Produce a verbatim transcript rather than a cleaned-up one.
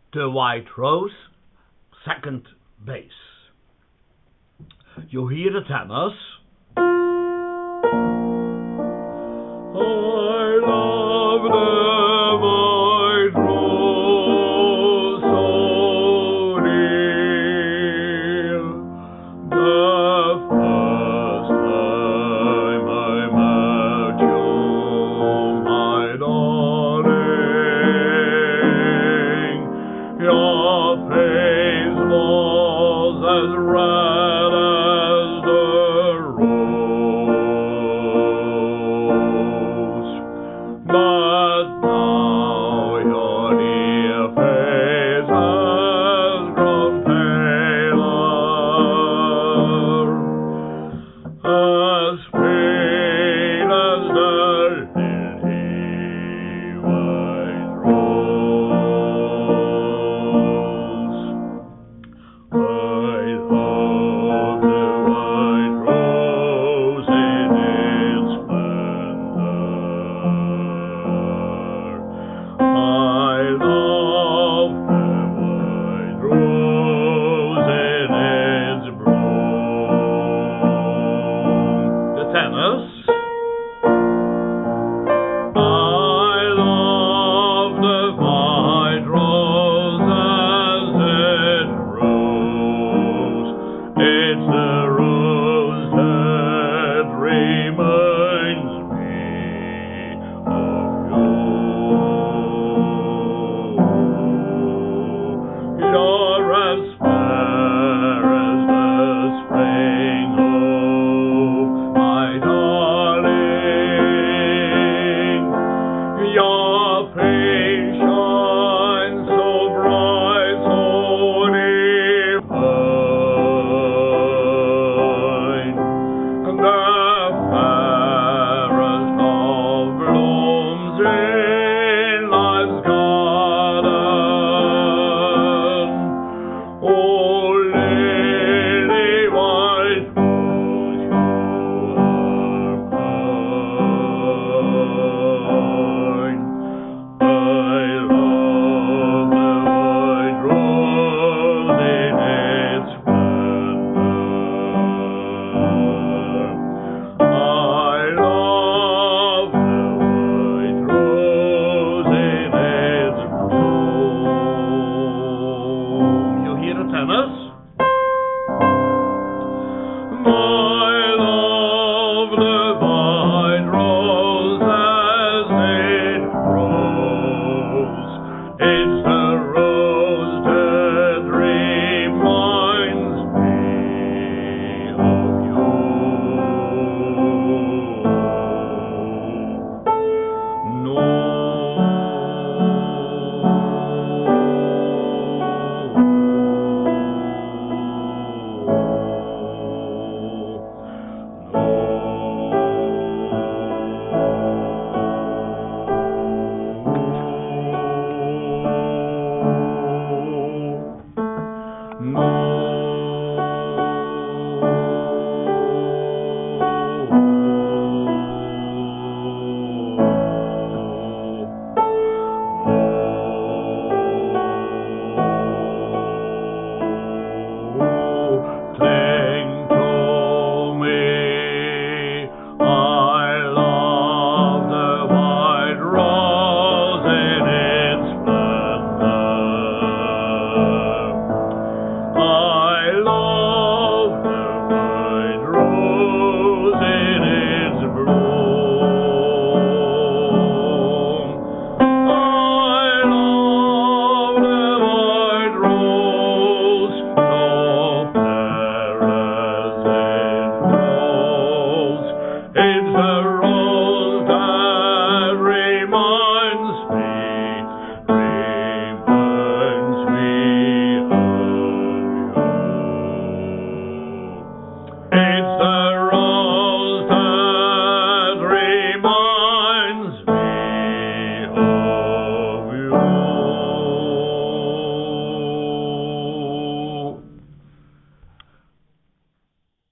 The White Rose, second base. You hear the tenors. I love the white rose so dear. The first time I met you, my darling, your face was as red as the rose, but now your dear face has grown paler, as pale as the lily white rose. I love the white rose in its splendor. I love the white rose in its bloom. The tenors. I love the white rose as it grows. It's the rose that reminds me of you. You're as fair as the spring, oh, my darling. Your face shines so bright, so divine, and the fairest of blooms in life's garden. Oh, lily white rose, you are mine. I love the white rose in its splendor. I love the white rose in its bloom. You hear the tenors? I love the white rose as it grows. It's